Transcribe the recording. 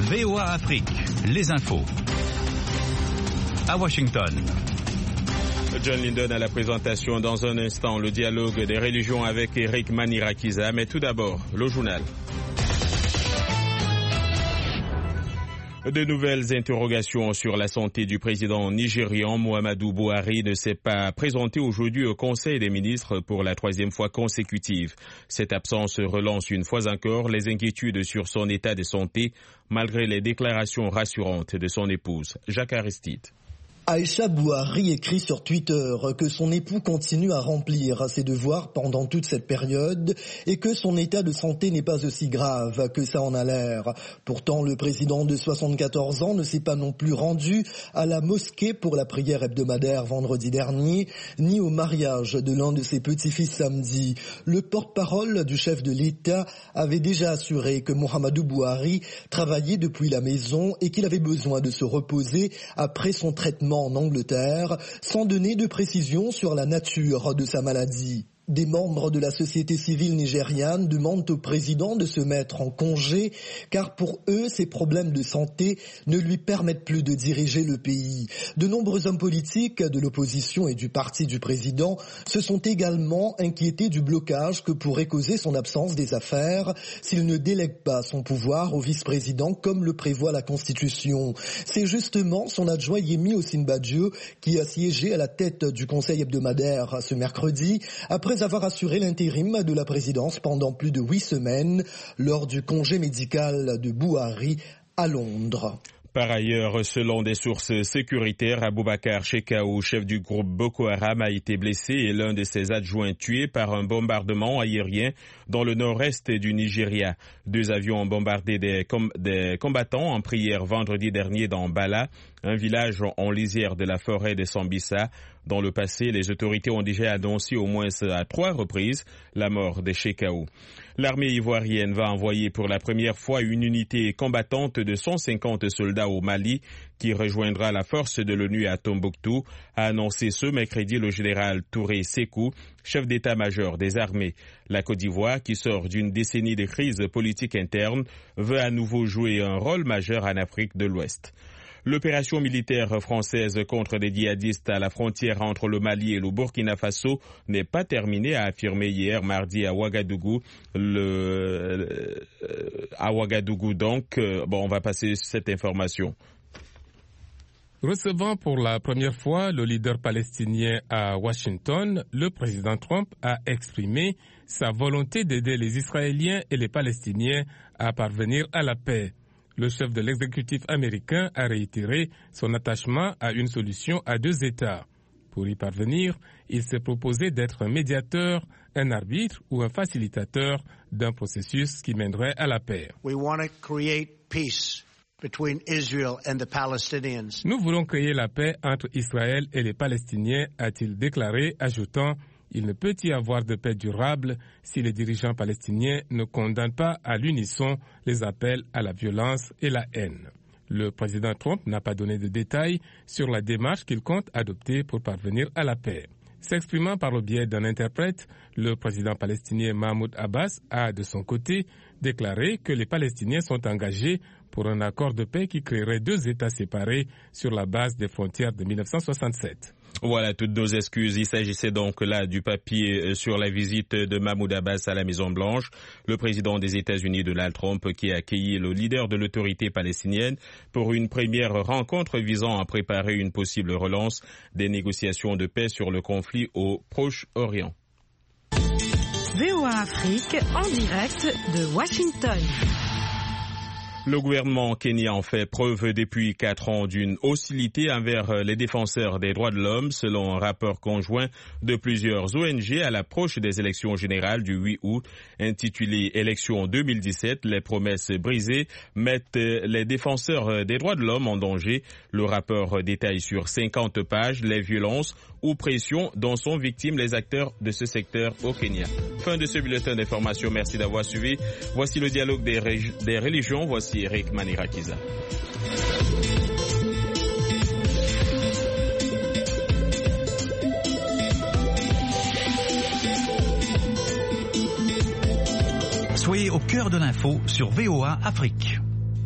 VOA Afrique, les infos. À Washington. John Linden à la présentation. Dans un instant, le dialogue des religions avec Eric Manirakiza. Mais tout d'abord, le journal. De nouvelles interrogations sur la santé du président nigérian Muhammadu Buhari ne s'est pas présenté aujourd'hui au Conseil des ministres pour la troisième fois consécutive. Cette absence relance une fois encore les inquiétudes sur son état de santé, malgré les déclarations rassurantes de son épouse, Jacques Aristide. Aïcha Buhari écrit sur Twitter que son époux continue à remplir ses devoirs pendant toute cette période et que son état de santé n'est pas aussi grave que ça en a l'air. Pourtant, le président de 74 ans ne s'est pas non plus rendu à la mosquée pour la prière hebdomadaire vendredi dernier, ni au mariage de l'un de ses petits-fils samedi. Le porte-parole du chef de l'État avait déjà assuré que Muhammadu Buhari travaillait depuis la maison et qu'il avait besoin de se reposer après son traitement en Angleterre, sans donner de précision sur la nature de sa maladie. Des membres de la société civile nigériane demandent au président de se mettre en congé car pour eux, ses problèmes de santé ne lui permettent plus de diriger le pays. De nombreux hommes politiques de l'opposition et du parti du président se sont également inquiétés du blocage que pourrait causer son absence des affaires s'il ne délègue pas son pouvoir au vice-président comme le prévoit la Constitution. C'est justement son adjoint Yemi Osinbajo qui a siégé à la tête du conseil hebdomadaire ce mercredi après avoir assuré l'intérim de la présidence pendant plus de 8 semaines lors du congé médical de Buhari à Londres. Par ailleurs, selon des sources sécuritaires, Aboubakar Shekau, chef du groupe Boko Haram, a été blessé et l'un de ses adjoints tué par un bombardement aérien dans le nord-est du Nigeria. 2 avions ont bombardé des combattants en prière vendredi dernier dans Bala, un village en lisière de la forêt de Sambisa. Dans le passé, les autorités ont déjà annoncé au moins à 3 reprises la mort de Shekau. L'armée ivoirienne va envoyer pour la première fois une unité combattante de 150 soldats au Mali qui rejoindra la force de l'ONU à Tombouctou, a annoncé ce mercredi le général Touré Sékou, chef d'état-major des armées. La Côte d'Ivoire, qui sort d'une décennie de crise politique interne, veut à nouveau jouer un rôle majeur en Afrique de l'Ouest. L'opération militaire française contre des djihadistes à la frontière entre le Mali et le Burkina Faso n'est pas terminée, a affirmé hier mardi à Ouagadougou. On va passer cette information. Recevant pour la première fois le leader palestinien à Washington, le président Trump a exprimé sa volonté d'aider les Israéliens et les Palestiniens à parvenir à la paix. Le chef de l'exécutif américain a réitéré son attachement à une solution à 2 États. Pour y parvenir, il s'est proposé d'être un médiateur, un arbitre ou un facilitateur d'un processus qui mènerait à la paix. We want to create peace between Israel and the Palestinians. Nous voulons créer la paix entre Israël et les Palestiniens, a-t-il déclaré, ajoutant: il ne peut y avoir de paix durable si les dirigeants palestiniens ne condamnent pas à l'unisson les appels à la violence et la haine. Le président Trump n'a pas donné de détails sur la démarche qu'il compte adopter pour parvenir à la paix. S'exprimant par le biais d'un interprète, le président palestinien Mahmoud Abbas a, de son côté, déclaré que les Palestiniens sont engagés pour un accord de paix qui créerait 2 États séparés sur la base des frontières de 1967. Voilà toutes nos excuses. Il s'agissait donc là du papier sur la visite de Mahmoud Abbas à la Maison-Blanche, le président des États-Unis Donald Trump qui a accueilli le leader de l'autorité palestinienne pour une première rencontre visant à préparer une possible relance des négociations de paix sur le conflit au Proche-Orient. VOA Afrique en direct de Washington. Le gouvernement kenyan fait preuve depuis 4 ans d'une hostilité envers les défenseurs des droits de l'homme, selon un rapport conjoint de plusieurs ONG à l'approche des élections générales du 8 août, intitulé « Élections 2017, les promesses brisées mettent les défenseurs des droits de l'homme en danger ». Le rapport détaille sur 50 pages les violences ou pressions dont sont victimes les acteurs de ce secteur au Kenya. Fin de ce bulletin d'information. Merci d'avoir suivi. Voici le dialogue des religions. Voici Eric Manirakiza. Soyez au cœur de l'info sur VOA Afrique.